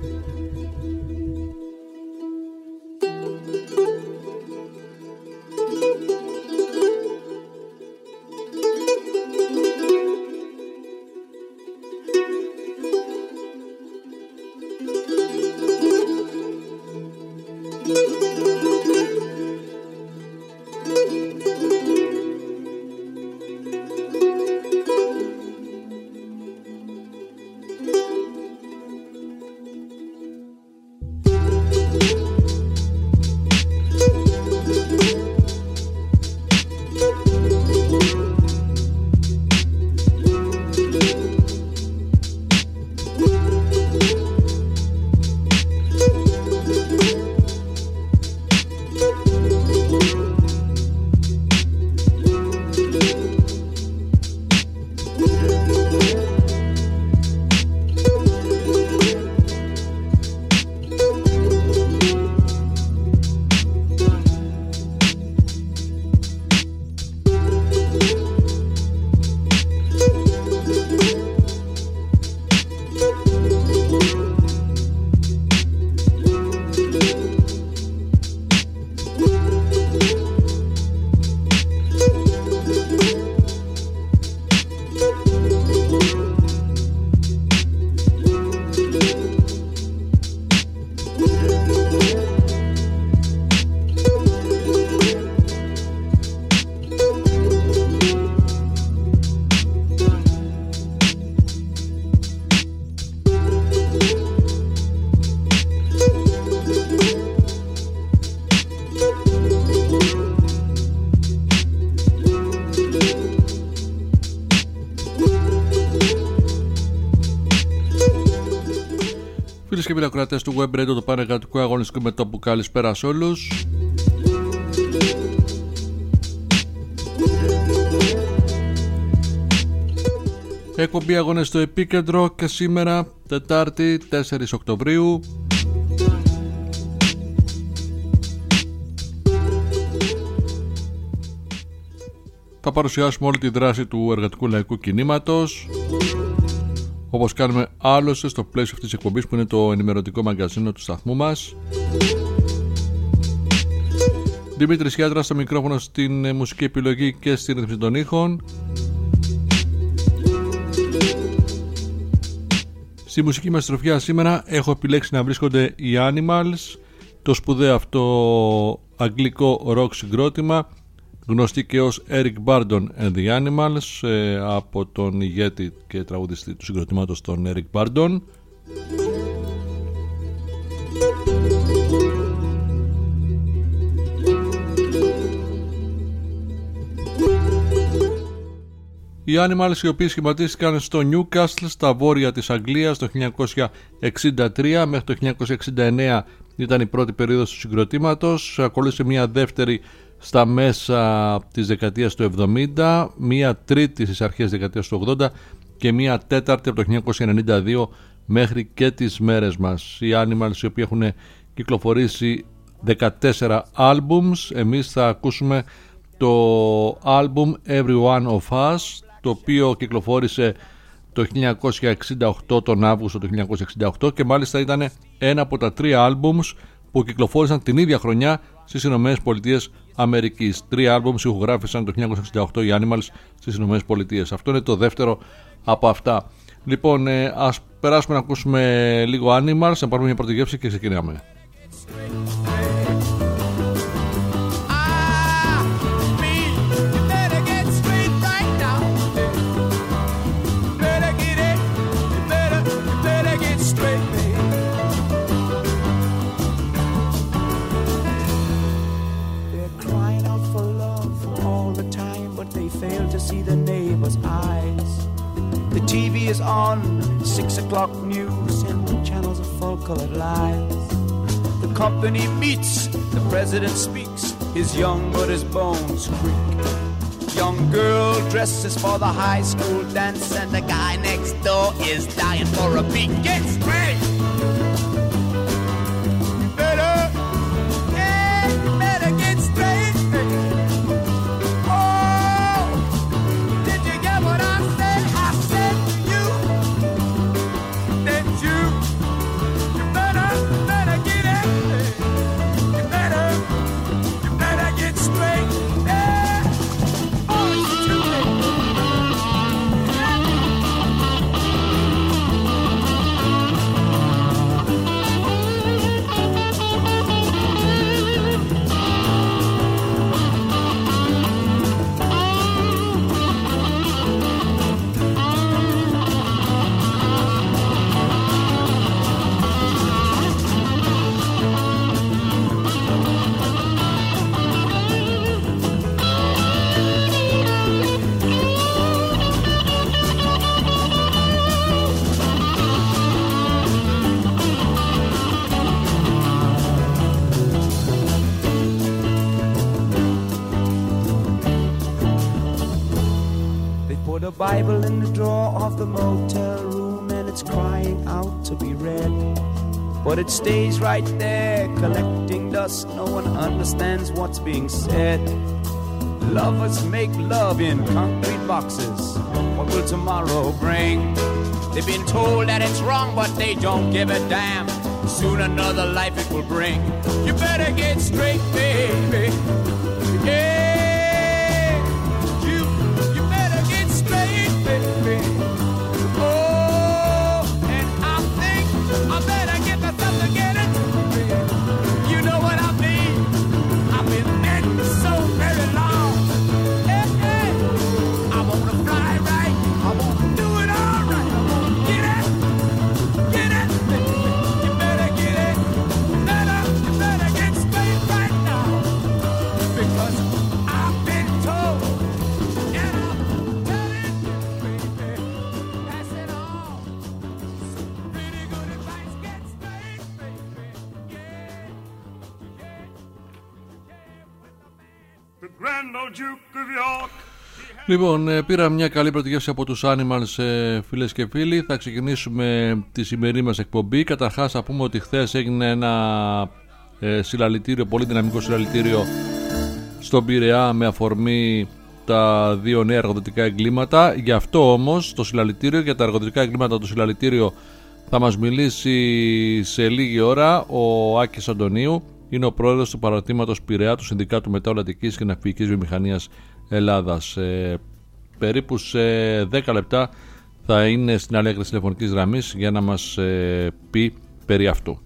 Φίλες και φίλοι ακροατές του Web Radio, το Πανεργατικό Αγωνιστικό Μετώπου, καλησπέρα σε όλους. Εκπομπή Αγώνες στο Επίκεντρο και σήμερα Τετάρτη 4 Οκτωβρίου. Θα παρουσιάσουμε όλη τη δράση του εργατικού λαϊκού κινήματος, όπως κάνουμε άλλωστε στο πλαίσιο αυτής της εκπομπής, που είναι το ενημερωτικό μαγκαζίνο του σταθμού μας. Δημήτρης Γιάτρας στο μικρόφωνο, στην μουσική επιλογή και στη ρύθμιση των ήχων. Στη μουσική μας τροφιά σήμερα έχω επιλέξει να βρίσκονται οι Animals, το σπουδαίο αυτό αγγλικό rock συγκρότημα, γνωστή και ως Eric Burdon and the Animals, από τον ηγέτη και τραγουδιστή του συγκροτήματος τον Eric Burdon. Οι Animals, οι οποίοι σχηματίστηκαν στο Newcastle στα βόρεια της Αγγλίας το 1963, μέχρι το 1969 ήταν η πρώτη περίοδος του συγκροτήματος. Ακολούθησε μια δεύτερη στα μέσα της δεκαετίας του 70, μία τρίτη στις αρχές της δεκαετίας του 80 και μία τέταρτη από το 1992 μέχρι και τις μέρες μας. Οι Animals, οι οποίοι έχουν κυκλοφορήσει 14 albums. Εμείς θα ακούσουμε το album Every One of Us, το οποίο κυκλοφόρησε το 1968, τον Αύγουστο του 1968, και μάλιστα ήταν ένα από τα 3 albums που κυκλοφόρησαν την ίδια χρονιά στις Ηνωμένες Πολιτείες Αμερικής. 3 albums ηχογράφησαν το 1968 οι Animals στις Ηνωμένες Πολιτείες. Αυτό είναι το δεύτερο από αυτά. Λοιπόν, ας περάσουμε να ακούσουμε λίγο Animals, να πάρουμε μια πρώτη γεύση και ξεκινάμε. The TV is on, 6 o'clock news and channels of full-colored lies. The company meets, the president speaks, his young but his bones creak. Young girl dresses for the high school dance, and the guy next door is dying for a beat. Get straight! Better get straight! You in the drawer of the motel room, and it's crying out to be read. But it stays right there, collecting dust. No one understands what's being said. Lovers make love in concrete boxes. What will tomorrow bring? They've been told that it's wrong, but they don't give a damn. Soon another life it will bring. You better get straight, baby. Yeah, you better get straight, baby. Oh, and I think I better get myself together. You know what I mean? I've been in so very long. Hey, hey. I wanna fly right. I wanna do it all right. I wanna get it, baby. You better get it. You better get straight right now. Because I've been told, and I'm telling you, baby, pass it on. Some pretty good advice, get straight, baby. The Grand Old Duke of York. Λοιπόν, πήρα μια καλή πρωτογεύση από τους Animals, φίλες και φίλοι. Θα ξεκινήσουμε τη σημερινή μας εκπομπή. Καταρχάς θα πούμε ότι χθες έγινε ένα συλλαλητήριο, πολύ δυναμικό συλλαλητήριο στον Πειραιά με αφορμή τα δύο νέα εργοδοτικά εγκλήματα. Γι' αυτό όμως το συλλαλητήριο, για τα εργοδοτικά εγκλήματα, το συλλαλητήριο θα μας μιλήσει σε λίγη ώρα ο Άκης Αντωνίου. Είναι ο πρόεδρος του παρατήματος Πειραιά του Συνδικάτου Μεταολατικής και Ναυπηγικής Βιομηχανίας Ελλάδας. Περίπου σε 10 λεπτά θα είναι στην άλλη άκρη της τηλεφωνικής γραμμής για να μας πει περί αυτού.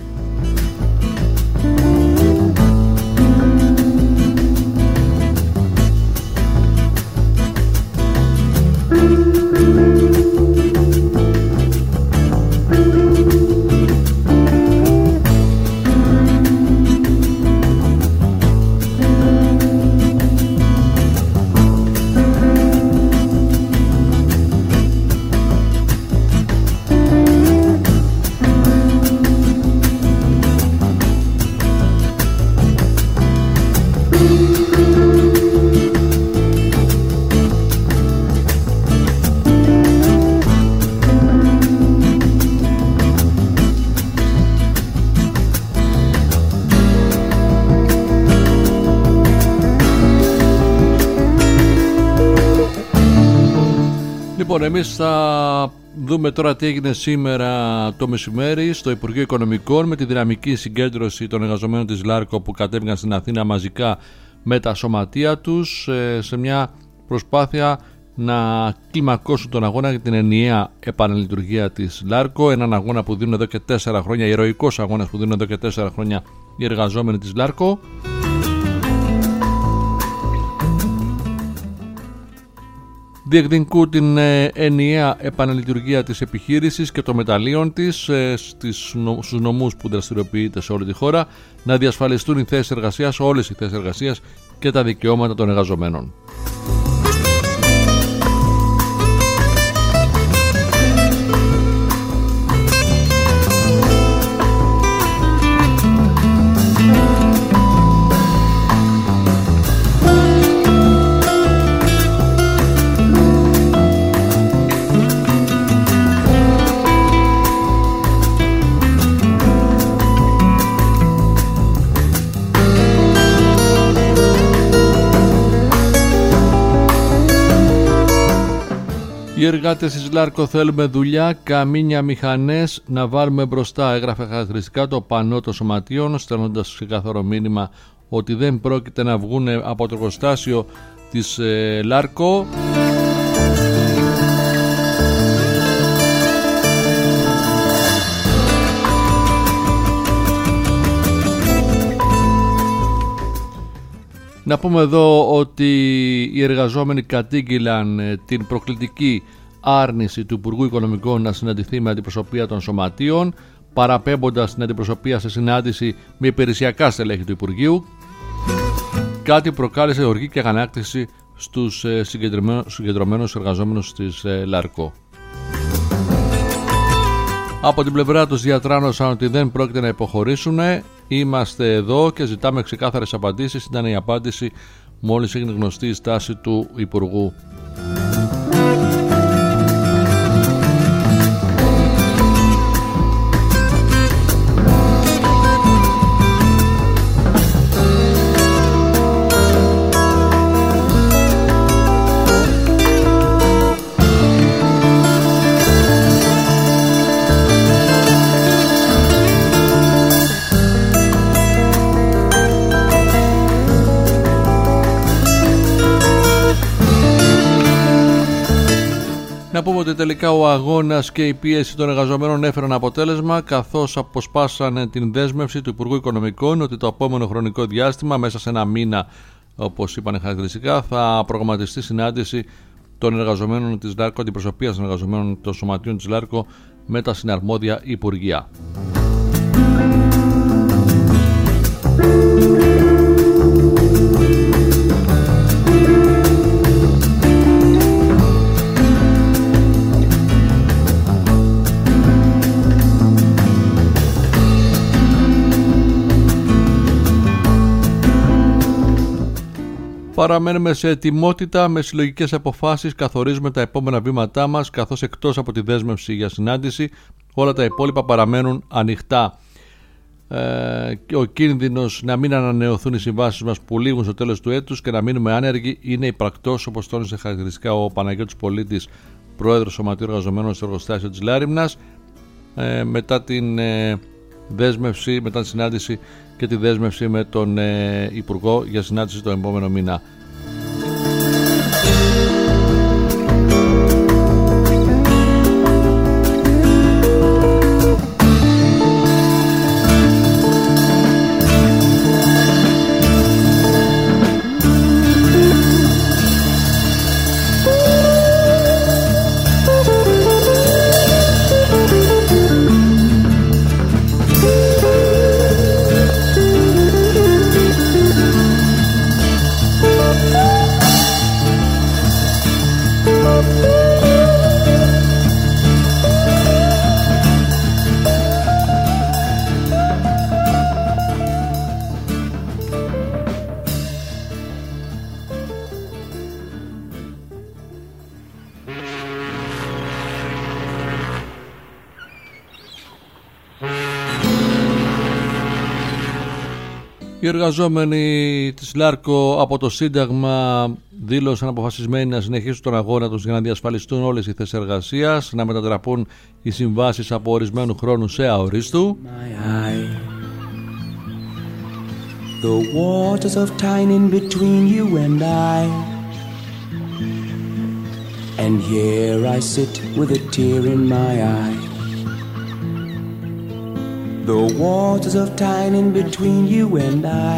Λοιπόν, εμείς θα δούμε τώρα τι έγινε σήμερα το μεσημέρι στο Υπουργείο Οικονομικών με τη δυναμική συγκέντρωση των εργαζομένων της Λάρκο που κατέβηκαν στην Αθήνα μαζικά με τα σωματεία τους σε μια προσπάθεια να κλιμακώσουν τον αγώνα για την ενιαία επαναλειτουργία της Λάρκο, έναν αγώνα που δίνουν εδώ και 4 χρόνια, ηρωικός αγώνας που δίνουν εδώ και 4 χρόνια οι εργαζόμενοι της Λάρκο. Διεκδικούν την ενιαία επαναλειτουργία της επιχείρησης και των μεταλλίων της στους νομούς που δραστηριοποιείται σε όλη τη χώρα, να διασφαλιστούν οι θέσεις εργασίας, όλες οι θέσεις εργασίας και τα δικαιώματα των εργαζομένων. Οι εργάτες της Λάρκο θέλουμε δουλειά, καμίνια, μηχανές να βάλουμε μπροστά. Έγραφε χαρακτηριστικά το πανό των σωματείων, στέλνοντας ξεκάθαρο μήνυμα ότι δεν πρόκειται να βγουν από το εργοστάσιο της Λάρκο. Να πούμε εδώ ότι οι εργαζόμενοι κατήγγειλαν την προκλητική άρνηση του Υπουργού Οικονομικών να συναντηθεί με αντιπροσωπεία των σωματείων, παραπέμποντας την αντιπροσωπεία σε συνάντηση με υπηρεσιακά στελέχη του Υπουργείου, κάτι που προκάλεσε οργή και αγανάκτηση στους συγκεντρωμένους εργαζόμενους της Λάρκο. Από την πλευρά τους διατράνωσαν ότι δεν πρόκειται να υποχωρήσουν. Είμαστε εδώ και ζητάμε ξεκάθαρες απαντήσεις. Ήταν η απάντηση μόλις έγινε γνωστή η στάση του Υπουργού. τελικά ο αγώνας και η πίεση των εργαζομένων έφεραν αποτέλεσμα, καθώς αποσπάσανε την δέσμευση του Υπουργού Οικονομικών ότι το επόμενο χρονικό διάστημα, μέσα σε ένα μήνα όπως είπαν χαρακτηριστικά, θα προγραμματιστεί συνάντηση των εργαζομένων της ΛΑΡΚΟ, αντιπροσωπείας των εργαζομένων των σωματείων της ΛΑΡΚΟ με τα συναρμόδια υπουργεία. Παραμένουμε σε ετοιμότητα, με συλλογικές αποφάσεις καθορίζουμε τα επόμενα βήματά μας, καθώς εκτός από τη δέσμευση για συνάντηση όλα τα υπόλοιπα παραμένουν ανοιχτά. Ο κίνδυνος να μην ανανεωθούν οι συμβάσεις μας που λήγουν στο τέλος του έτους και να μείνουμε άνεργοι είναι υπαρκτός, όπως τόνισε χαρακτηριστικά ο Παναγιώτης Πολίτης, πρόεδρος Σωματείου Εργαζομένων στο εργοστάσιο της Λάριμνας, μετά την δέσμευση, μετά τη συνάντηση και τη δέσμευση με τον Υπουργό για συνάντηση τον επόμενο μήνα. Οι εργαζόμενοι της ΛΑΡΚΟ από το Σύνταγμα δήλωσαν αποφασισμένοι να συνεχίσουν τον αγώνα τους για να διασφαλιστούν όλες οι θέσεις εργασίας, να μετατραπούν οι συμβάσεις από ορισμένου χρόνου σε αορίστου. The waters of time in between you and I, and here I sit with a tear in my eye. The waters of time in between you and I.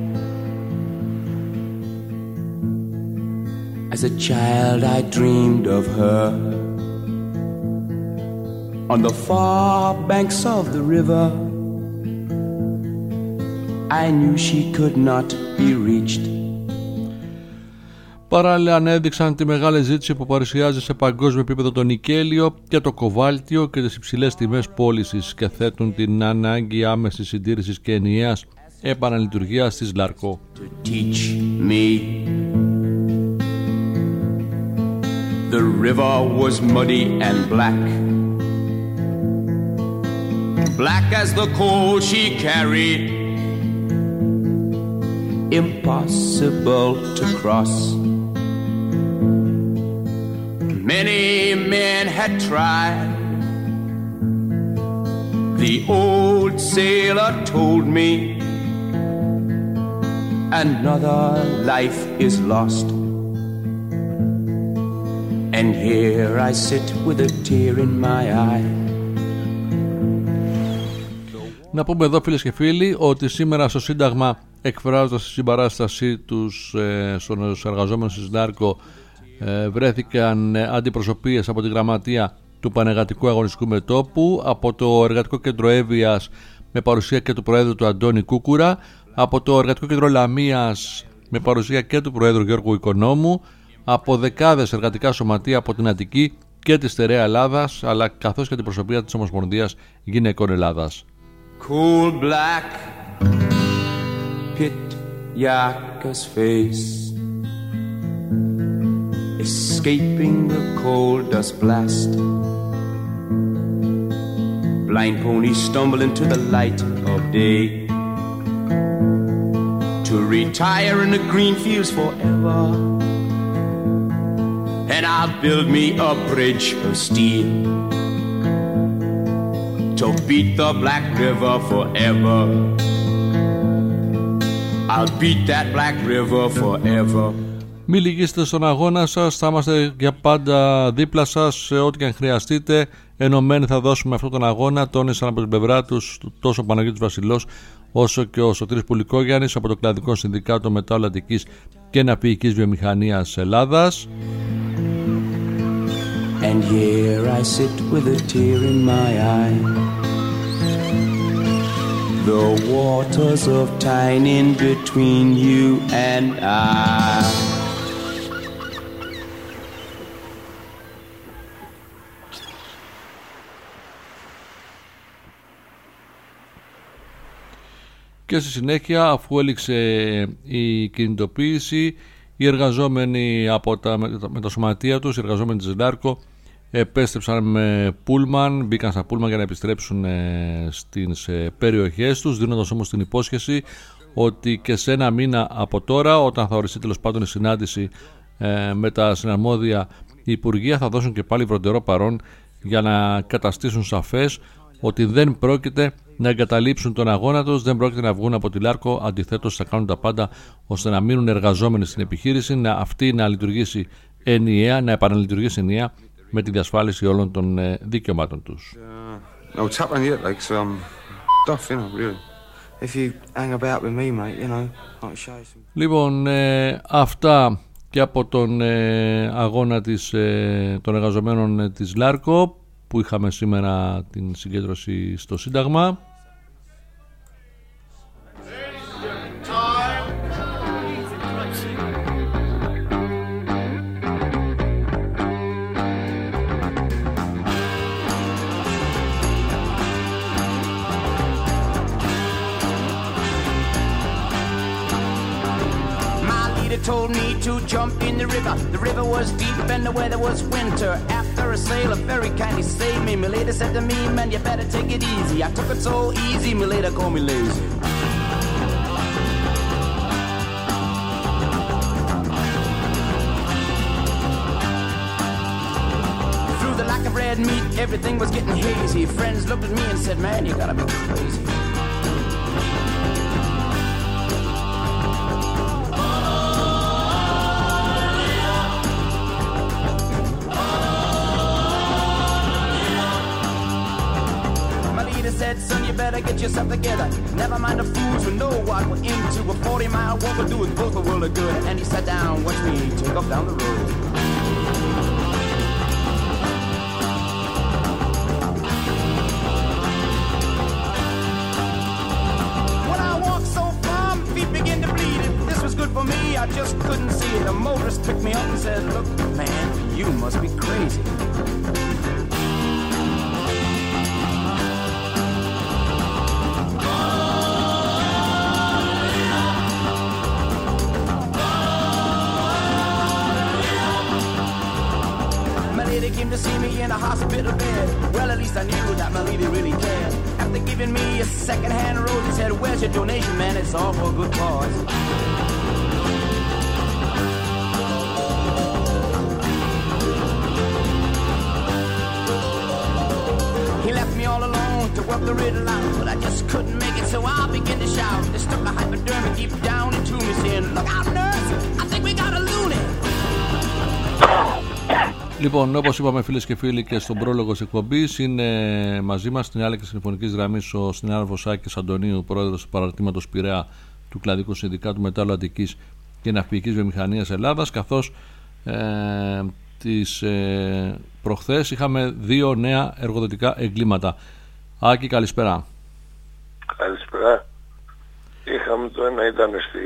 As a child I dreamed of her on the far banks of the river. I knew she could not be reached. Παράλληλα ανέδειξαν τη μεγάλη ζήτηση που παρουσιάζει σε παγκόσμιο επίπεδο το νικέλιο και το κοβάλτιο και τις υψηλές τιμές πώλησης και θέτουν την ανάγκη άμεσης συντήρησης και ενιαίας επαναλειτουργίας της ΛΑΡΚΟ. The river was muddy and black, black as the coal she carried, impossible to cross. Many men had tried. The old sailor told me another life is lost. And here I sit with a tear in my eye. Να πούμε εδώ, φίλες και φίλοι, ότι σήμερα στο Σύνταγμα, εκφράζοντας τη συμπαράστασή τους στους εργαζόμενους της ΛΑΡΚΟ, βρέθηκαν αντιπροσωπείες από τη γραμματεία του Πανεργατικού Αγωνιστικού Μετώπου, από το Εργατικό Κέντρο Εύβοιας με παρουσία και του Προέδρου του Αντώνη Κούκουρα, από το Εργατικό Κέντρο Λαμίας με παρουσία και του Προέδρου Γιώργου Οικονόμου, από δεκάδες εργατικά σωματεία από την Αττική και τη Στερεά Ελλάδας, αλλά καθώς και την προσωπία της Ομοσπονδίας Γυναικών Ελλάδας. Cool black pit Yaka's face, escaping the cold dust blast. Blind ponies stumble into the light of day to retire in the green fields forever. And I'll build me a bridge of steel to beat the Black River forever. I'll beat that Black River forever. Μη λυγίσετε στον αγώνα σας, θα είμαστε για πάντα δίπλα σας σε ό,τι και αν χρειαστείτε. Ενωμένοι θα δώσουμε αυτόν τον αγώνα, τόνισαν από την πλευρά τους τόσο ο Παναγιώτης Βασιλός όσο και ο Σωτήρης Πουλικόγιαννης από το Κλαδικό Συνδικάτο Μεταλλατικής και Ναυπηγικής Βιομηχανίας Ελλάδας. And here I sit with a tear in my eye. The waters of time in between you and I. Και στη συνέχεια, αφού έληξε η κινητοποίηση, οι εργαζόμενοι από με τα σωματεία τους, οι εργαζόμενοι της Λάρκο, επέστρεψαν με πούλμαν, μπήκαν στα πούλμαν για να επιστρέψουν στις περιοχές τους, δίνοντας όμως την υπόσχεση ότι και σε ένα μήνα από τώρα, όταν θα οριστεί τέλος πάντων η συνάντηση με τα συναρμόδια υπουργεία, θα δώσουν και πάλι βροντερό παρόν για να καταστήσουν σαφές ότι δεν πρόκειται να εγκαταλείψουν τον αγώνα τους, δεν πρόκειται να βγουν από τη Λάρκο, αντιθέτως θα κάνουν τα πάντα ώστε να μείνουν εργαζόμενοι στην επιχείρηση, αυτή να λειτουργήσει ενιαία, να επαναλειτουργήσει ενιαία με τη διασφάλιση όλων των δικαιωμάτων τους. Λοιπόν, αυτά και από τον αγώνα των εργαζομένων της Λάρκο που είχαμε σήμερα την συγκέντρωση στο Σύνταγμα. Told me to jump in the river. The river was deep and the weather was winter. After a sail, a ferry kindly saved me. My lady said to me, man, you better take it easy. I took it so easy, my lady called me lazy. Through the lack of red meat, everything was getting hazy. Friends looked at me and said, man, you gotta be crazy. Said, son, you better get yourself together. Never mind the fools who know what we're into. A 40-mile walk will do us both a world of good. And he sat down, watched me take off down the road. When I walked so far, my feet began to bleed. If this was good for me, I just couldn't see it. A motorist picked me up and said, look, man, you must be crazy. They came to see me in a hospital bed. Well, at least I knew that my lady really cared. After giving me a second-hand rose, he said, where's your donation, man? It's all for a good cause. He left me all alone to work the riddle out, but I just couldn't make it, so I began to shout. They stuck a hypodermic deep down into me, saying, look out, nurse, I think we got a loony. Λοιπόν, όπως είπαμε φίλες και φίλοι και στον πρόλογο της εκπομπής, είναι μαζί μας στην άλλη και τηλεφωνικής γραμμής ο συνάδελφος Άκης Αντωνίου, πρόεδρος του παραρτήματος Πειραιά του Κλαδικού Συνδικάτου Μετάλλου Αττικής και Ναυπηγικής Βιομηχανίας Ελλάδας, καθώς τις προχθές είχαμε 2 νέα εργοδοτικά εγκλήματα. Άκη, καλησπέρα. Καλησπέρα. Είχαμε το ένα ήταν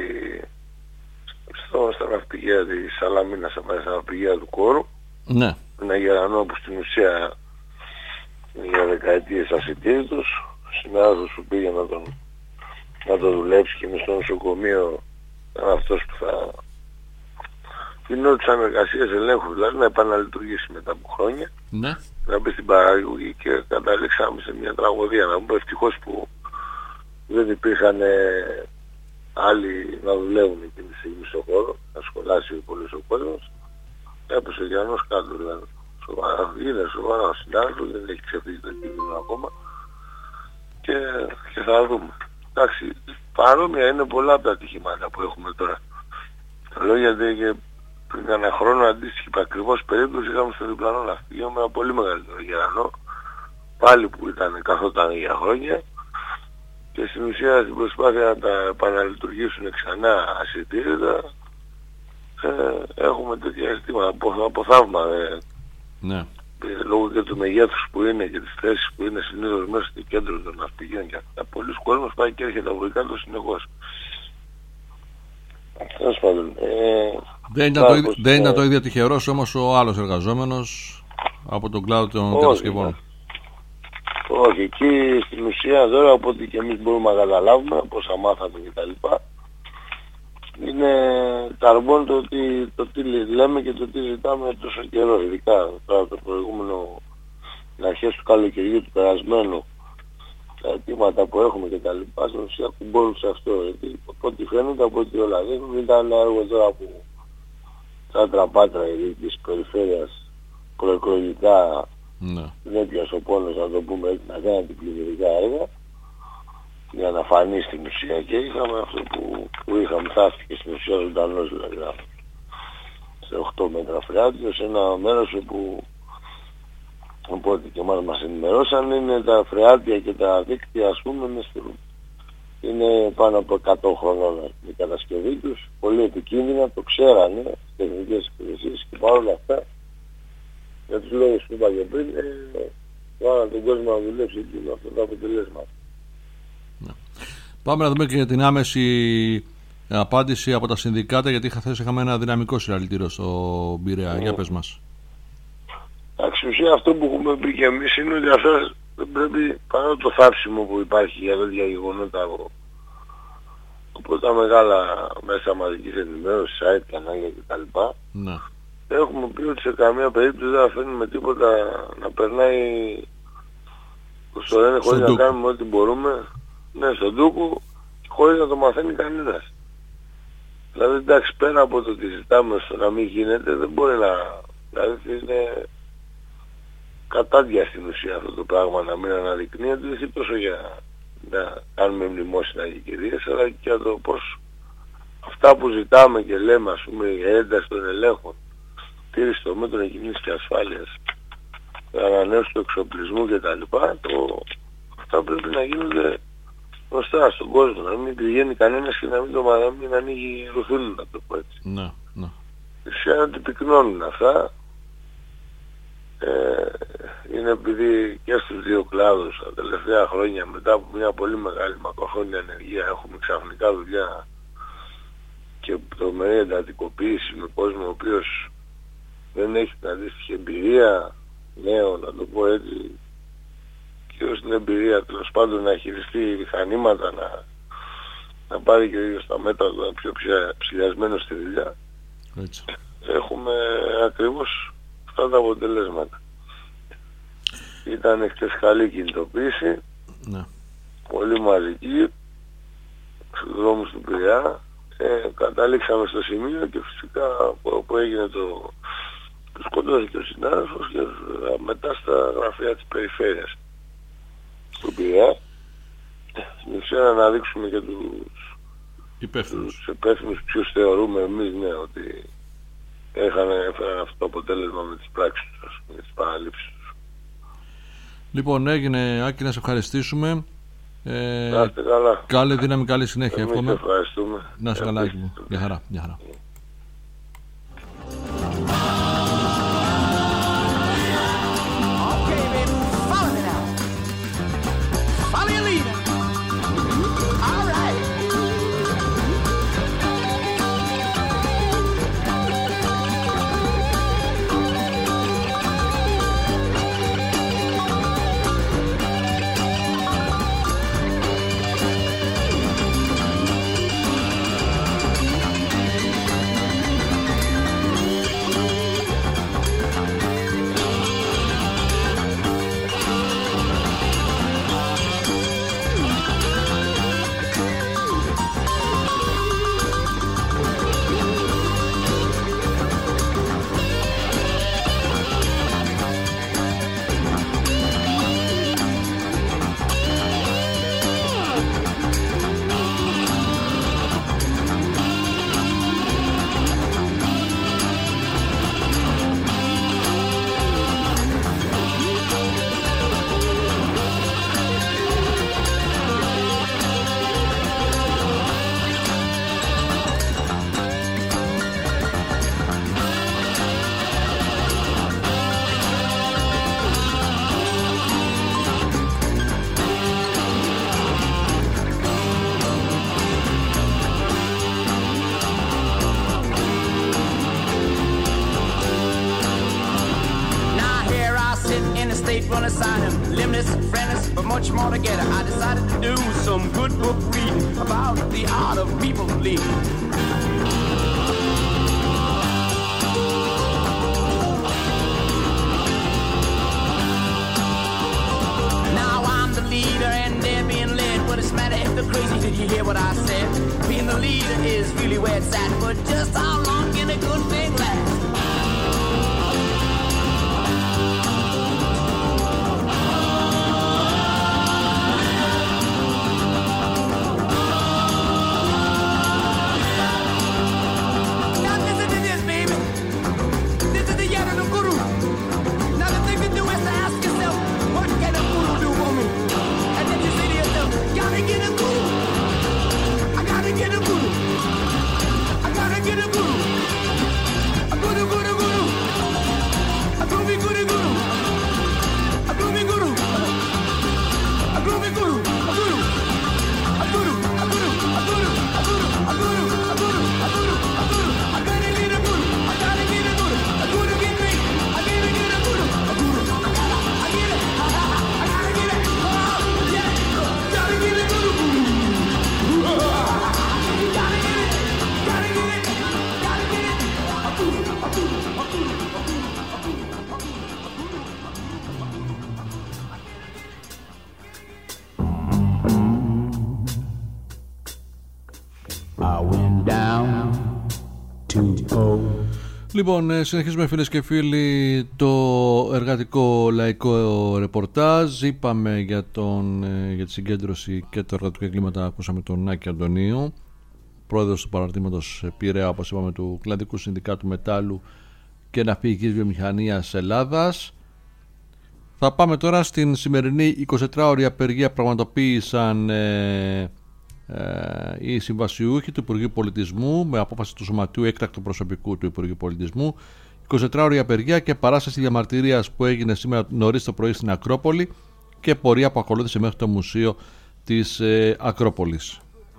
στα ναυπηγεία της Σαλαμίνας, στα ναυπηγεία του Κόρου. Ναι. Ένα γερανό που στην ουσία για δεκαετίες ασυντήρητος, συνάδελφος που πήγε να το δουλέψει και μες στο νοσοκομείο ήταν αυτός που θα γινόντουσαν εργασίες ελέγχου, δηλαδή να επαναλειτουργήσει μετά από χρόνια, ναι, να μπει στην παραγωγή, και καταλήξαμε σε μια τραγωδία. Να πούμε ευτυχώς που δεν υπήρχαν άλλοι να δουλεύουν εκείνη τη στιγμή στον χώρο, να σχολάσει πολύ ο κόσμος. Έπεσε ο Γιάννος κάτω, δηλαδή. Είναι σοβαρά ο συνάδελφος, δεν έχει ξεφύγει το κίνδυνο ακόμα και θα δούμε. Εντάξει, παρόμοια είναι πολλά από τα ατυχήματα που έχουμε τώρα. Το λέω γιατί και πριν ένα χρόνο αντίστοιχη ακριβώς περίπτωση είχαμε στο διπλανό ναυπηγείο με ένα πολύ μεγαλύτερο γερανό, πάλι που καθόταν για χρόνια, και στην ουσία στην προσπάθεια να τα επαναλειτουργήσουν ξανά ασυντήρητα, έχουμε τέτοια ζητήματα από θαύμα. Ναι. Λόγω και του μεγέθους που είναι και τις θέσεις που είναι συνήθως μέσα στο κέντρο των ναυπηγείων και αυτά, πολλοί κόσμος πάει και έρχεται από κάτω συνεχώς. Τέλος πάντων. Δεν ήταν το ίδιο τυχερός όμως ο άλλος εργαζόμενος από τον κλάδο των κατασκευών. Όχι, εκεί στην ουσία τώρα από ό,τι και εμείς μπορούμε να καταλάβουμε, πόσα μάθαμε κτλ. Είναι καρμπόν το τι λέμε και το τι ζητάμε τόσο καιρό. Ειδικά τώρα το προηγούμενο, τις αρχές του καλοκαιριού του περασμένου, τα αιτήματα που έχουμε και τα λοιπά, στην ουσία κουμπώνουν σε αυτό. Γιατί από ό,τι φαίνεται, από ό,τι όλα δείχνουν, ήταν ένα έργο τώρα που σαν τραπάτρα η της περιφέρειας προεκλογικά δεν έπιασε ο πόνος, να το πούμε έτσι, να κάνει αντιπλημμυρικά έργα για να φανεί στην ουσία, και είχαμε αυτό που είχαμε, θαύτηκε στην ουσία ζωντανός δηλαδή σε 8 μέτρα φρεάτιο, σε ένα μέρος όπου, οπότε και μας ενημερώσαν, είναι τα φρεάτια και τα δίκτυα, ας πούμε, είναι πάνω από 100 χρονών η κατασκευή τους, πολύ επικίνδυνα, το ξέρανε στις τεχνικές υπηρεσίες, και παρόλα αυτά, για τους λόγους που είπα και πριν, βάλαν τον κόσμο να δουλέψει εκεί με αυτά τα αποτελέσματα. Πάμε να δούμε και την άμεση απάντηση από τα συνδικάτα, γιατί χθες είχαμε ένα δυναμικό συλλαλητήριο στο Πειραιά. Για πες μας. Αξιουσία αυτό που έχουμε πει και εμείς είναι ότι αυτά δεν πρέπει, παρά το θάψιμο που υπάρχει για τέτοια γεγονότα από τα μεγάλα μέσα μαζικής ενημέρωσης, site, κανάλια κτλ. Ναι. Έχουμε πει ότι σε καμία περίπτωση δεν αφήνουμε τίποτα να περνάει στο λένε χωρίς να κάνουμε ό,τι μπορούμε. Ναι, στον ντούκου, χωρίς να το μαθαίνει κανένας. Δηλαδή, εντάξει, πέρα από το ότι ζητάμε στο να μην γίνεται, δεν μπορεί να... Δηλαδή, είναι κατάντια στην ουσία αυτό το πράγμα να μην αναδεικνύεται, όχι τόσο για να κάνουμε μνημόσυνα και κυρίες, αλλά και για το πώς αυτά που ζητάμε και λέμε, ας πούμε, η ένταση των ελέγχων, τήρηση των μέτρων υγιεινής και ασφάλειας, ανανέωση του εξοπλισμού κτλ. Αυτά πρέπει να γίνονται μπροστά στον κόσμο, να μην πηγαίνει κανένας και να μην ανοίγει ρουθούνι, να το πω έτσι. Ναι, ναι. Ουσία να την πυκνώνουν αυτά. Είναι επειδή και στους δύο κλάδους τα τελευταία χρόνια, μετά από μια πολύ μεγάλη μακροχρόνια ενεργεία, έχουμε ξαφνικά δουλειά και τρομερή εντατικοποίηση με κόσμο ο οποίος δεν έχει την αντίστοιχη εμπειρία, νέο να το πω έτσι, και ως την εμπειρία τέλος πάντων να χειριστεί μηχανήματα, να πάρει και ο ίδιος τα μέτρα του, να πιο ψηλιασμένο στη δουλειά. Έτσι. Έχουμε ακριβώς αυτά τα αποτελέσματα. Ήταν χτες καλή κινητοποίηση, ναι, πολύ μαζική, στους δρόμους του Πειραιά. Καταλήξαμε στο σημείο και φυσικά που έγινε το σκοτώθηκε ο συνάδελφος και μετά στα γραφεία της περιφέρειας του Πειραιά. Στην ουσία να αναδείξουμε και τους υπεύθυνους ποιους θεωρούμε εμείς, ναι, ότι έφεραν αυτό το αποτέλεσμα με τις πράξεις τους, με τις παραλήψεις τους. Λοιπόν, έγινε, Άκη, να σε ευχαριστήσουμε. Να είστε καλά. Καλή δύναμη, καλή συνέχεια. Εμείς εύχομαι. ευχαριστούμε. Να είσαι καλά, Άκη μου. Γεια χαρά. Γεια χαρά. less, but much more together. I decided to do some good book reading about the art of people pleasing. Now I'm the leader and they're being led. What does it matter if they're crazy? Did you hear what I said? Being the leader is really where it's at. But just how long can a good thing last? Λοιπόν, συνεχίζουμε φίλες και φίλοι το εργατικό λαϊκό ρεπορτάζ. Είπαμε για τη συγκέντρωση και το εργατικό εγκλήματα. Ακούσαμε τον Νάκη Αντωνίου, πρόεδρος του παραρτήματος Πειραιά, όπως είπαμε, του Κλαδικού Συνδικάτου Μετάλλου και Ναυπηγικής Βιομηχανίας Ελλάδας. Θα πάμε τώρα στην σημερινή 24ωρη απεργία που πραγματοποίησαν οι συμβασιούχοι του Υπουργείου Πολιτισμού με απόφαση του Σωματείου Έκτακτου Προσωπικού του Υπουργείου Πολιτισμού. 24ωρη απεργία και παράσταση διαμαρτυρίας που έγινε σήμερα νωρίς το πρωί στην Ακρόπολη και πορεία που ακολούθησε μέχρι το Μουσείο της Ακρόπολης.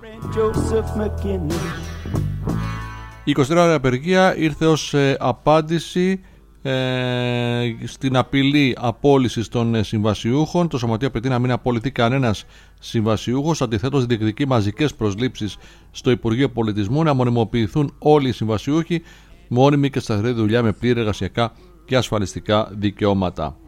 Η 24ωρη απεργία ήρθε ως απάντηση στην απειλή απόλυσης των συμβασιούχων. Το Σωματείο απαιτεί να μην απολυθεί κανένας συμβασιούχος. Αντιθέτως, διεκδικεί μαζικές προσλήψεις στο Υπουργείο Πολιτισμού, να μονιμοποιηθούν όλοι οι συμβασιούχοι, μόνιμη και σταθερή δουλειά με πλήρη εργασιακά και ασφαλιστικά δικαιώματα.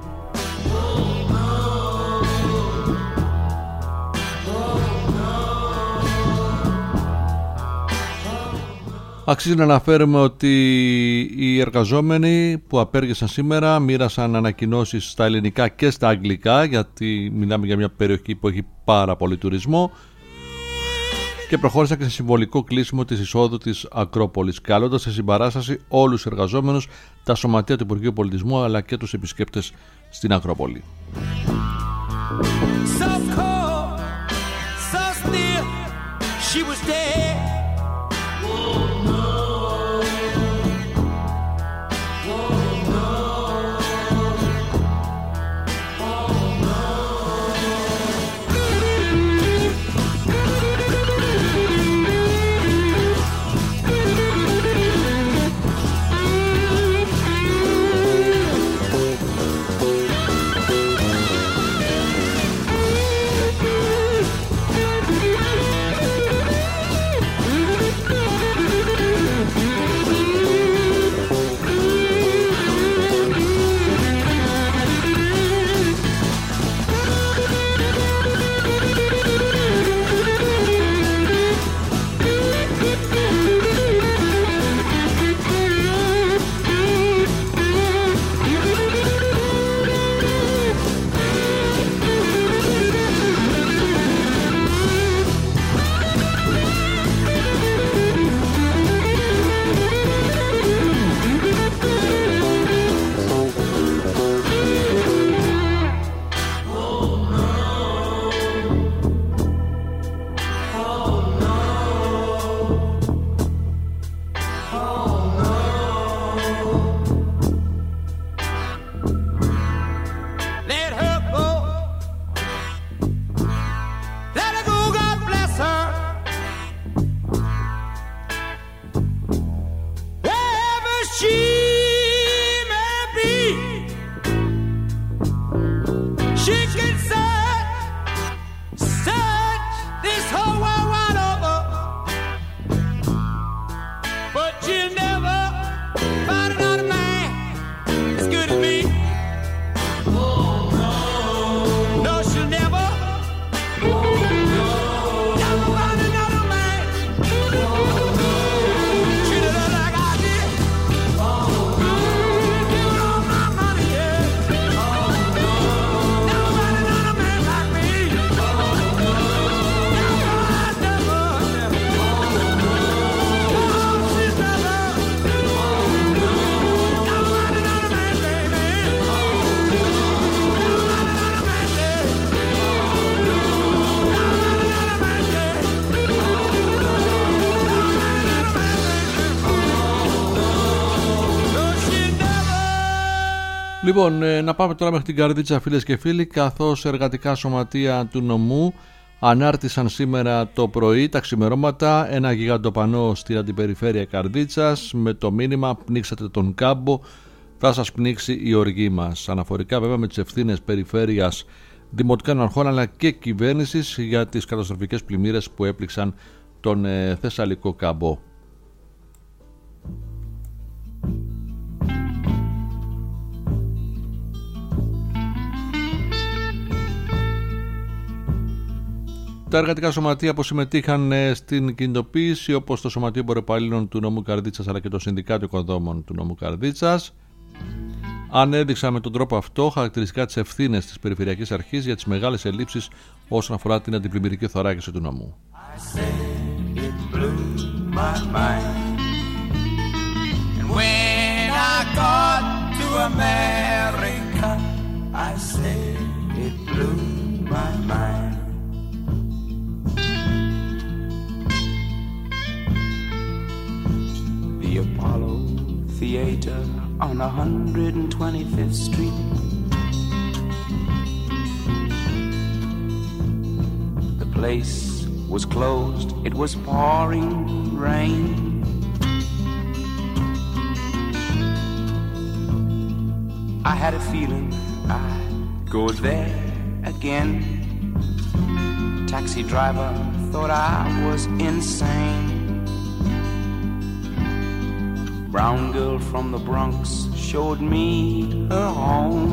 Αξίζει να αναφέρουμε ότι οι εργαζόμενοι που απέργησαν σήμερα μοίρασαν ανακοινώσεις στα ελληνικά και στα αγγλικά, γιατί μιλάμε για μια περιοχή που έχει πάρα πολύ τουρισμό, και προχώρησαν και σε συμβολικό κλείσιμο της εισόδου της Ακρόπολης, καλώντας σε συμπαράσταση όλους τους εργαζόμενους, τα σωματεία του Υπουργείου Πολιτισμού αλλά και τους επισκέπτες στην Ακρόπολη. Λοιπόν, να πάμε τώρα μέχρι την Καρδίτσα, φίλες και φίλοι, καθώς εργατικά σωματεία του νομού ανάρτησαν σήμερα το πρωί, τα ξημερώματα, ένα γιγαντοπανό στην αντιπεριφέρεια Καρδίτσας με το μήνυμα «Πνίξατε τον κάμπο, θα σας πνίξει η οργή μας». Αναφορικά βέβαια με τις ευθύνες περιφέρειας, δημοτικών αρχών αλλά και κυβέρνησης για τις καταστροφικές πλημμύρες που έπληξαν τον Θεσσαλικό κάμπο. Τα εργατικά σωματεία που συμμετείχαν στην κινητοποίηση, όπως το Σωματείο Εμποροπαλλήλων του νομού Καρδίτσας αλλά και το Συνδικάτο Οικοδόμων του νομού Καρδίτσας, ανέδειξαν με τον τρόπο αυτό χαρακτηριστικά τις ευθύνες της Περιφερειακής Αρχής για τις μεγάλες ελλείψεις όσον αφορά την αντιπλημμυρική θωράκιση του νομού. The Apollo Theater on 125th Street. The place was closed, it was pouring rain. I had a feeling I'd go there again. Taxi driver thought I was insane. Brown girl from the Bronx showed me her home.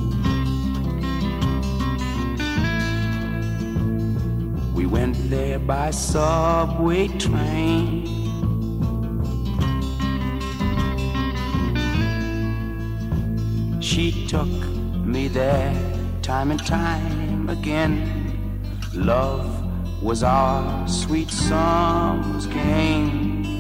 We went there by subway train. She took me there time and time again. Love was our sweet summer's game.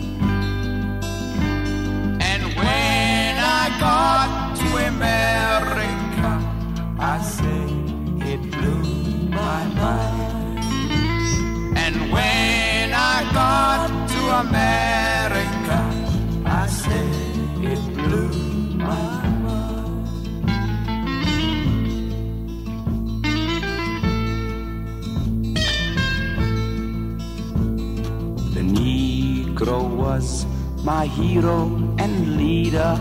When I got to America, I say it blew my mind. And when I got to America, I say it blew my mind. The Negro was my hero and leader.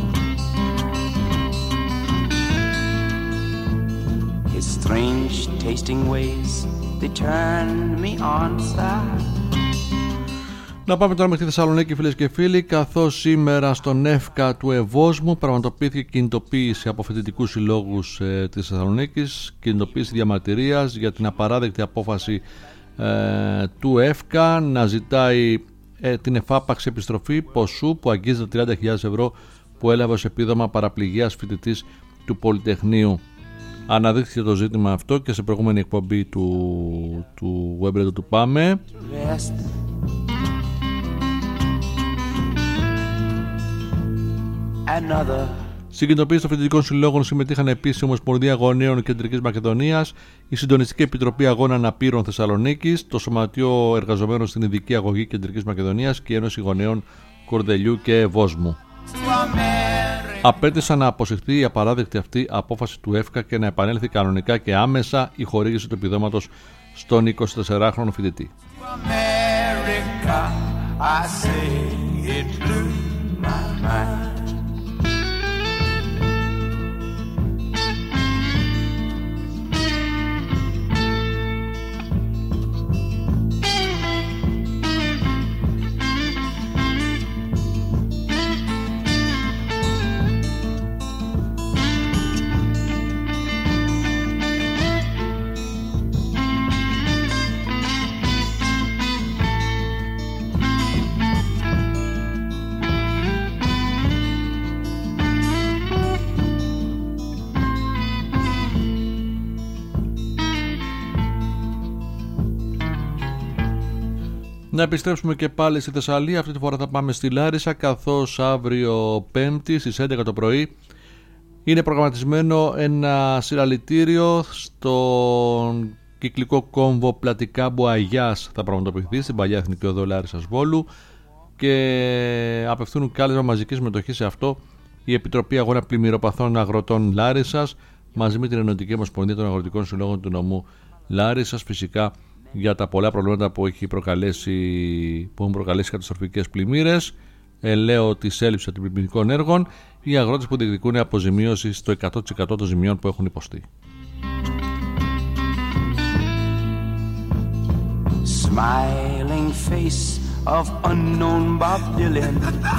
His strange tasting ways, they turned me on side. Να πάμε τώρα μέχρι τη Θεσσαλονίκη, φίλες και φίλοι, καθώς σήμερα στον ΕΦΚΑ του Ευόσμου πραγματοποιήθηκε κινητοποίηση από φοιτητικούς συλλόγους της Θεσσαλονίκης, κινητοποίηση διαμαρτυρίας για την απαράδεκτη απόφαση του ΕΦΚΑ να ζητάει την εφάπαξη επιστροφή ποσού που αγγίζεται 30.000 ευρώ που έλαβε ως επίδομα παραπληγίας φοιτητής του Πολυτεχνείου. Αναδείχθηκε το ζήτημα αυτό και σε προηγούμενη εκπομπή του Web του Πάμε. Στην κινητοποίηση των φοιτητικών συλλόγων συμμετείχαν επίσης η Ομοσπονδία Γονέων Κεντρικής Μακεδονίας, η Συντονιστική Επιτροπή Αγώνα Αναπήρων Θεσσαλονίκης, το Σωματείο Εργαζομένων στην Ειδική Αγωγή Κεντρικής Μακεδονίας και η Ένωση Γονέων Κορδελιού και Ευόσμου. Απέτησαν να αποσυρθεί η απαράδεκτη αυτή απόφαση του ΕΦΚΑ και να επανέλθει κανονικά και άμεσα η χορήγηση του επιδόματος στον 24χρονο φοιτητή. Να επιστρέψουμε και πάλι στη Θεσσαλία. Αυτή τη φορά θα πάμε στη Λάρισα, καθώς αύριο Πέμπτη στις 11 το πρωί είναι προγραμματισμένο ένα συλλαλητήριο στον κυκλικό κόμβο Πλατικάμπου Αγιάς. Θα πραγματοποιηθεί στην παλιά Εθνική Οδό Λάρισσας Βόλου και απευθύνουν κάλεσμα μαζικής συμμετοχής σε αυτό η Επιτροπή Αγώνα Πλημμυροπαθών Αγροτών Λάρισσας μαζί με την Ενωτική Ομοσπονδία των Αγροτικών Συλλόγων του νομού Λάρισσας, φυσικά για τα πολλά προβλήματα που έχουν προκαλέσει καταστροφικές πλημμύρες, ελαίο της έλλειψης αντιπλημμυρικών έργων, οι αγρότες που διεκδικούν αποζημίωση στο 100% των ζημιών που έχουν υποστεί. Smiling face of unknown Bob Dylan.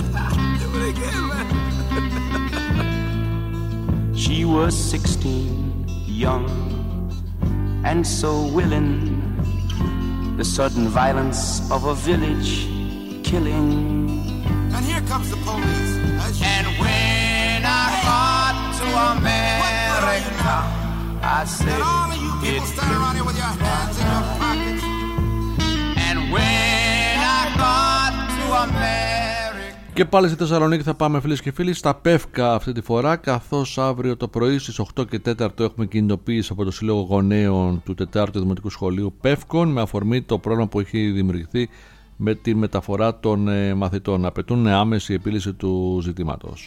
She was 16, young and so willing. The sudden violence of a village killing. And here comes the police. And when I got to America, I said, and all of you people standing around here with your hands in your pockets. And when I got to America. Και πάλι στη Θεσσαλονίκη θα πάμε, φίλες και φίλοι, στα Πεύκα αυτή τη φορά, καθώς αύριο το πρωί στις 8 και 4 έχουμε κινητοποίηση από το Σύλλογο Γονέων του 4ου Δημοτικού Σχολείου Πεύκων με αφορμή το πρόβλημα που έχει δημιουργηθεί με τη μεταφορά των μαθητών. Απαιτούν άμεση επίλυση του ζητήματος.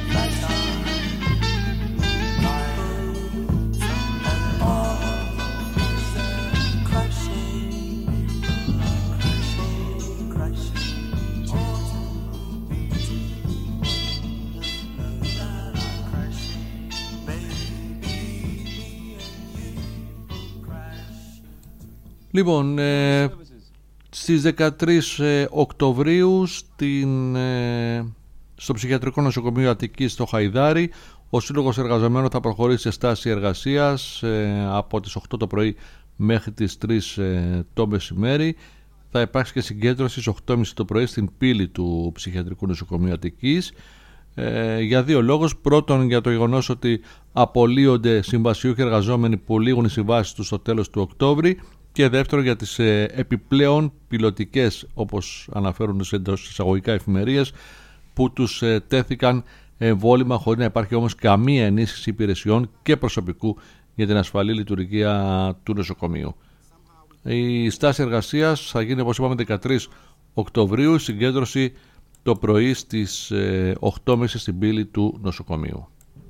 Λοιπόν, στις 13 Οκτωβρίου στο Ψυχιατρικό Νοσοκομείο Αττικής στο Χαϊδάρι, ο Σύλλογος Εργαζομένων θα προχωρήσει σε στάση εργασίας από τις 8 το πρωί μέχρι τις 3 το μεσημέρι. Θα υπάρξει και συγκέντρωση στις 8.30 το πρωί στην πύλη του Ψυχιατρικού Νοσοκομείου Αττικής για δύο λόγους. Πρώτον, για το γεγονός ότι απολύονται συμβασιούχοι εργαζόμενοι που λήγουν οι συμβάσεις τους στο τέλος του Οκτώβρη, και δεύτερον για τις επιπλέον πιλωτικές, όπως αναφέρουν σε εντός εισαγωγικά εφημερίες, που τους τέθηκαν εμβόλυμα χωρίς να υπάρχει όμως καμία ενίσχυση υπηρεσιών και προσωπικού για την ασφαλή λειτουργία του νοσοκομείου. Η στάση εργασίας θα γίνει, όπως είπαμε, 13 Οκτωβρίου, συγκέντρωση το πρωί στις 8.30 στην πύλη του νοσοκομείου.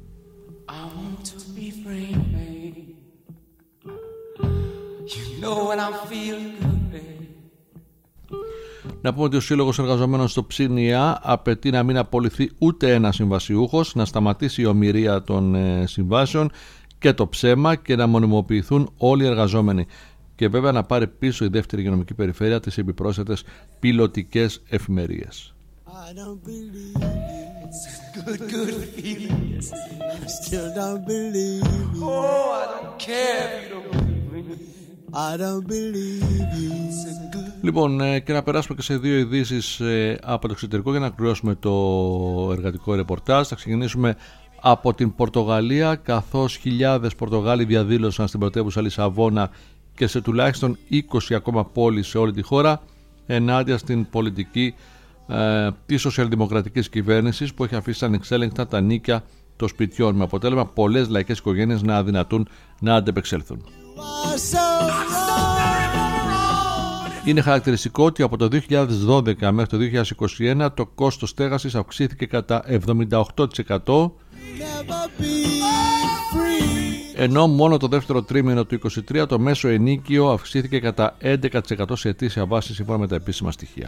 Να πούμε ότι ο Σύλλογος Εργαζομένων στο ΨΝΙΑ απαιτεί να μην απολυθεί ούτε ένα συμβασιούχος, να σταματήσει η ομηρία των συμβάσεων και το ψέμα και να μονιμοποιηθούν όλοι οι εργαζόμενοι. Και βέβαια να πάρει πίσω η δεύτερη υγειονομική περιφέρεια τις επιπρόσθετες πιλωτικές εφημερίες. Λοιπόν, και να περάσουμε και σε δύο ειδήσεις από το εξωτερικό για να κληρώσουμε το εργατικό ρεπορτάζ. Θα ξεκινήσουμε από την Πορτογαλία, καθώς χιλιάδες Πορτογάλοι διαδήλωσαν στην πρωτεύουσα Λισαβόνα και σε τουλάχιστον 20 ακόμα πόλεις σε όλη τη χώρα ενάντια στην πολιτική της σοσιαλδημοκρατικής κυβέρνησης που έχει αφήσει ανεξέλεγκτα τα νίκια των σπιτιών, με αποτέλεσμα πολλές λαϊκές οικογένειες να αδυνατούν να αντεπεξέλθουν. Είναι χαρακτηριστικό ότι από το 2012 μέχρι το 2021 το κόστος στέγασης αυξήθηκε κατά 78%, ενώ μόνο το δεύτερο τρίμηνο του 2023 το μέσο ενοίκιο αυξήθηκε κατά 11% σε ετήσια βάση σύμφωνα με τα επίσημα στοιχεία.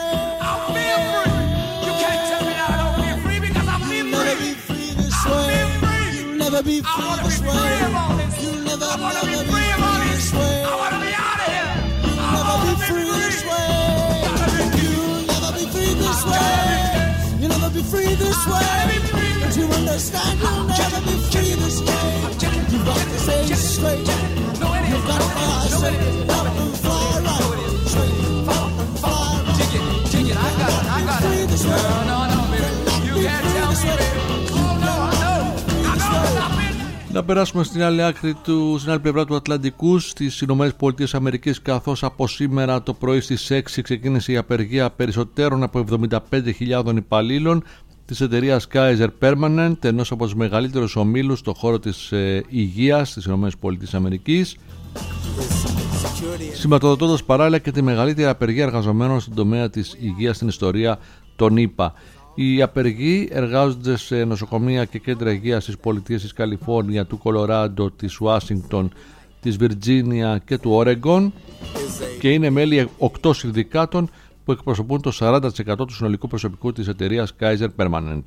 Να περάσουμε στην άλλη άκρη στην άλλη πλευρά του Ατλαντικού, στις Ηνωμένες Πολιτείες Αμερικής, καθώς από σήμερα το πρωί στις 6 ξεκίνησε η απεργία περισσότερων από 75.000 υπαλλήλων της εταιρείας Kaiser Permanent, ενός από τους μεγαλύτερους ομίλους στον χώρο της υγείας στις Ηνωμένες Πολιτείες Αμερικής, σηματοδοτώντας παράλληλα και τη μεγαλύτερη απεργία εργαζομένων στον τομέα της υγείας στην ιστορία των ΗΠΑ. Οι απεργοί εργάζονται σε νοσοκομεία και κέντρα υγείας στις πολιτείες της Καλιφόρνια, του Κολοράντο, της Ουάσιγκτον, της Βιρτζίνια και του Όρεγκον και είναι μέλη 8 συνδικάτων που εκπροσωπούν το 40% του συνολικού προσωπικού της εταιρείας Kaiser Permanent.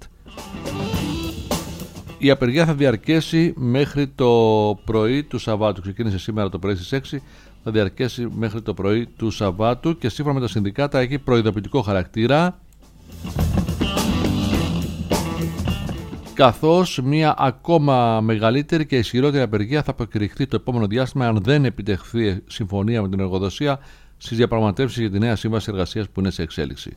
Η απεργία θα διαρκέσει μέχρι το πρωί του Σαββάτου. Ξεκίνησε σήμερα το πρωί στις 6, θα διαρκέσει μέχρι το πρωί του Σαββάτου και σύμφωνα με τα συνδικάτα έχει προειδοποιητικό χαρακτήρα, καθώς μια ακόμα μεγαλύτερη και ισχυρότερη απεργία θα προκηρυχθεί το επόμενο διάστημα αν δεν επιτευχθεί συμφωνία με την εργοδοσία στις διαπραγματεύσεις για τη νέα σύμβαση εργασίας που είναι σε εξέλιξη.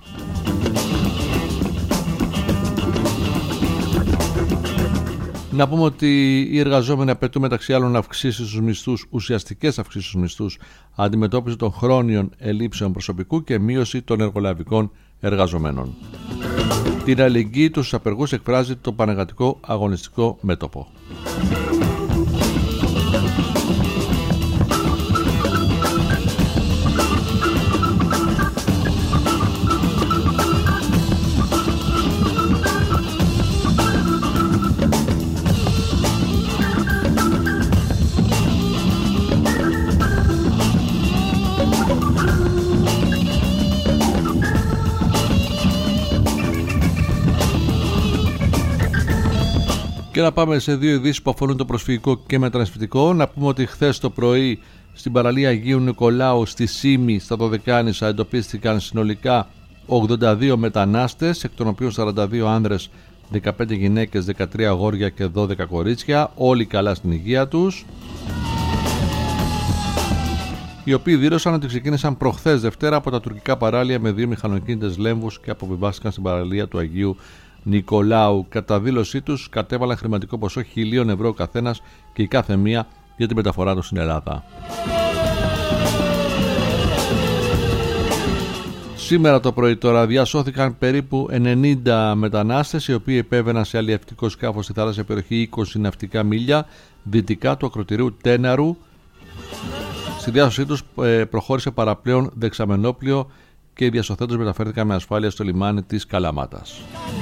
Να πούμε ότι οι εργαζόμενοι απαιτούν μεταξύ άλλων αυξήσεις στους μισθούς, ουσιαστικές αυξήσεις στους μισθούς, αντιμετώπιση των χρόνιων ελλείψεων προσωπικού και μείωση των εργολαβικών εργαζομένων. Την αλληλεγγύη τους στους απεργούς εκφράζει το Πανεργατικό Αγωνιστικό Μέτωπο. Και να πάμε σε δύο ειδήσεις που αφορούν το προσφυγικό και μεταναστευτικό. Να πούμε ότι χθες το πρωί στην παραλία Αγίου Νικολάου στη Σύμη στα Δωδεκάνησα εντοπίστηκαν συνολικά 82 μετανάστες, εκ των οποίων 42 άνδρες, 15 γυναίκες, 13 αγόρια και 12 κορίτσια, όλοι καλά στην υγεία τους, οι οποίοι δήλωσαν ότι ξεκίνησαν προχθές Δευτέρα από τα τουρκικά παράλια με 2 μηχανοκίνητες λέμβους και αποβιβάστηκαν στην παραλία του Αγίου Νικολάου. Κατά δήλωσή τους κατέβαλαν χρηματικό ποσό 1.000 ευρώ ο καθένας και η κάθε μία για την μεταφορά τους στην Ελλάδα. Σήμερα το πρωί τώρα διασώθηκαν περίπου 90 μετανάστες οι οποίοι επέβαιναν σε αλλιευτικό σκάφος στη θάλασσα περιοχή 20 ναυτικά μίλια δυτικά του ακροτηρίου Τέναρου. Στη διάσωσή τους προχώρησε παραπλέον δεξαμενόπλιο και οι διασωθέντες μεταφέρθηκαν με ασφάλεια στο λιμάνι της Καλαμάτας.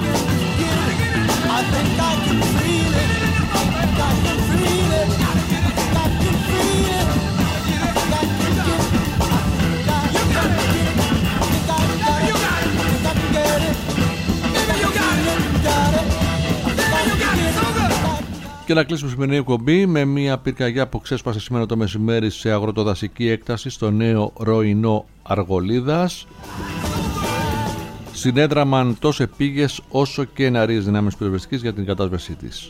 Και να κλείσουμε σημερινή εκπομπή με μια πυρκαγιά που ξέσπασε σήμερα το μεσημέρι σε αγροτοδασική έκταση στο νέο Ροϊνό Αργολίδας. Συνέδραμαν τόσο επίγειες όσο και εναρίες δυνάμεις πυροσβεστικής για την κατάσβεσή της.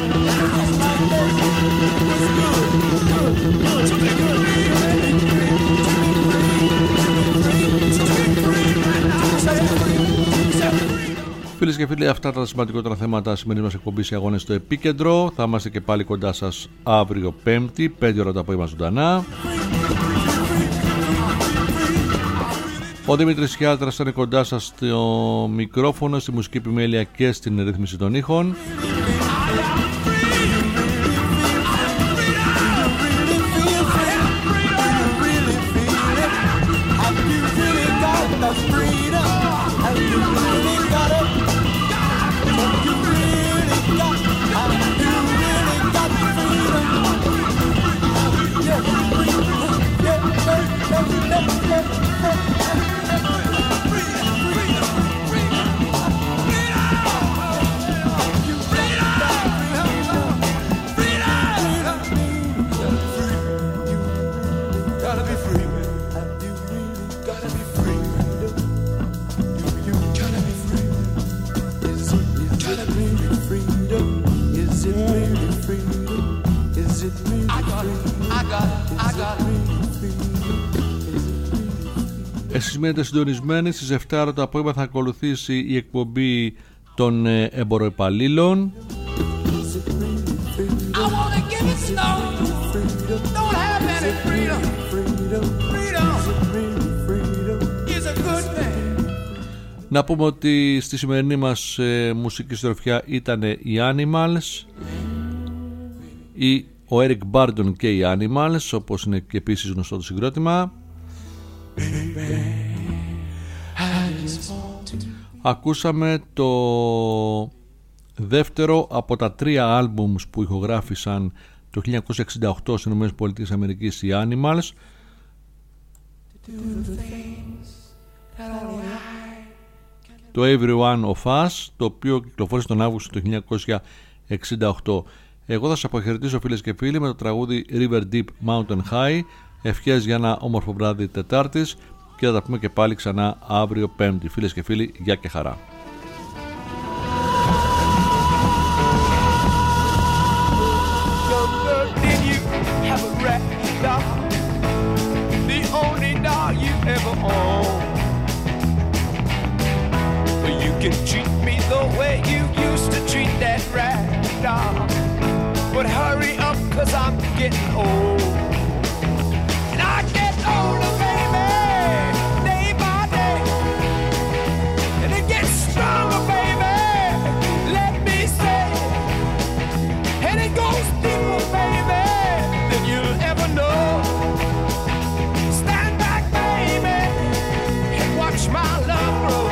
Φίλες και φίλοι, αυτά τα σημαντικότερα θέματα σημερινής μας εκπομπής οι αγώνες στο επίκεντρο. Θα είμαστε και πάλι κοντά σας αύριο Πέμπτη, 5 ώρα το απόγευμα ζωντανά. Ο Δημήτρης Χιάτρας είναι κοντά σας στο μικρόφωνο, στη μουσική επιμέλεια και στην ρύθμιση των ήχων. Εσείς μείνετε συντονισμένοι, στις 7 το απόγευμα θα ακολουθήσει η εκπομπή των εμποροϊπαλλήλων. Να πούμε ότι στη σημερινή μας μουσική συντροφιά ήταν οι Animals, ο Eric Burdon και οι Animals, όπως είναι και επίσης γνωστό το συγκρότημα. Ακούσαμε το δεύτερο από τα 3 άλμπουμς που ηχογράφησαν το 1968 στις ΗΠΑ οι Animals. Το Everyone of Us, το οποίο κυκλοφόρησε τον Αύγουστο του 1968. Εγώ θα σας αποχαιρετήσω, φίλες και φίλοι, με το τραγούδι River Deep Mountain High. Ευχές για ένα όμορφο βράδυ Τετάρτης και θα τα πούμε και πάλι ξανά αύριο Πέμπτη. Φίλες και φίλοι, γεια και χαρά. You can treat me the way you used to treat that rat dog. But hurry up, 'cause I'm getting old. And I get older, baby, day by day. And it gets stronger, baby, let me say. And it goes deeper, baby, than you'll ever know. Stand back, baby, and watch my love grow.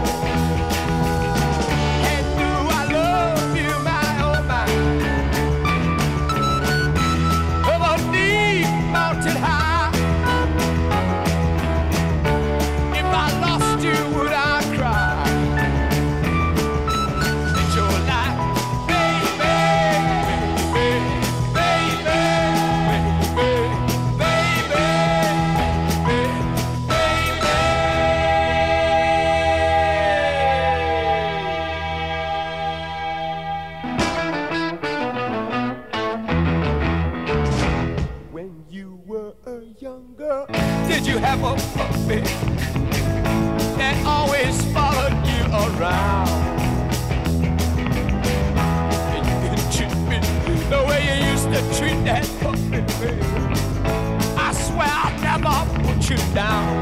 That always followed you around. And you can treat me the way you used to treat that puppy, baby. I swear I'll never put you down.